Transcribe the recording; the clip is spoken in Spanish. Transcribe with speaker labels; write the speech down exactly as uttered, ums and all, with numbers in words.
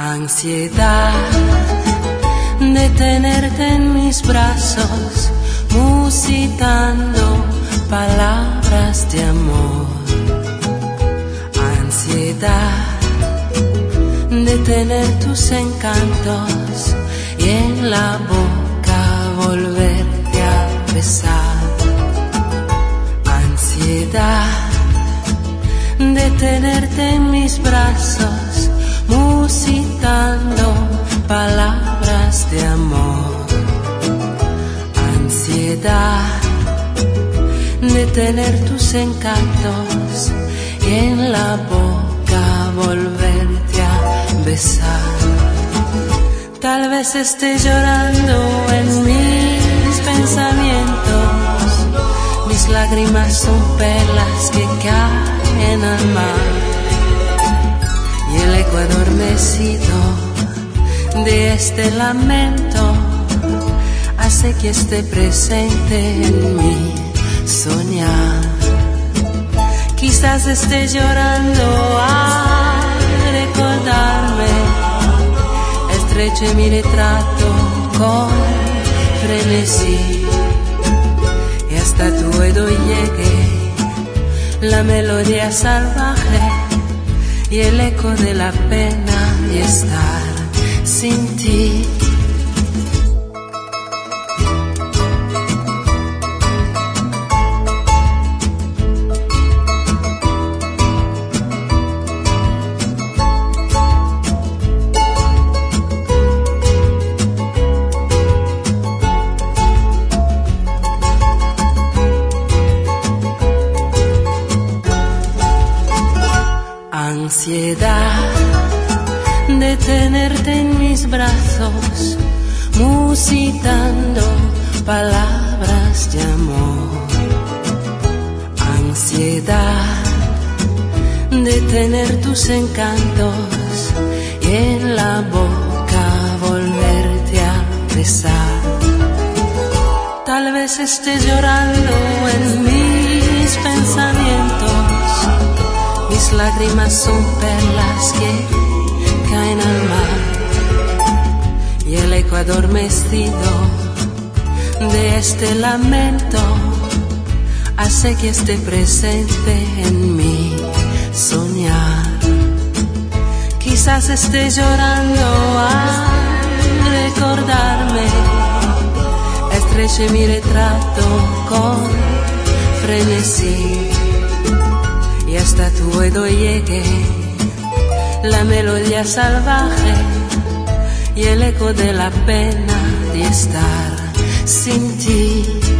Speaker 1: Ansiedad de tenerte en mis brazos, musitando palabras de amor. Ansiedad de tener tus encantos y en la boca volverte a besar. Ansiedad de tenerte en mis brazos, musitando palabras de amor. Ansiedad de tener tus encantos y en la boca volverte a besar. Tal vez esté llorando en mis pensamientos, mis lágrimas son perlas que caen al mar, y el eco adormecido de este lamento hace que esté presente en mi soñar. Quizás esté llorando al recordarme, estreche mi retrato con frenesí, y hasta tu oído llegue la melodía salvaje y el eco de la pena de estar sin ti. Ansiedad de tenerte en mis brazos, musitando palabras de amor. Ansiedad de tener tus encantos y en la boca volverte a besar. Tal vez estés llorando en mis pensamientos, mis lágrimas son perlas que caen al mar, y el eco adormecido de este lamento hace que esté presente en mi soñar. Quizás esté llorando al recordarme, estreche mi retrato con frenesí, y hasta tu oído llegue la melodía salvaje y el eco de la pena de estar sin ti.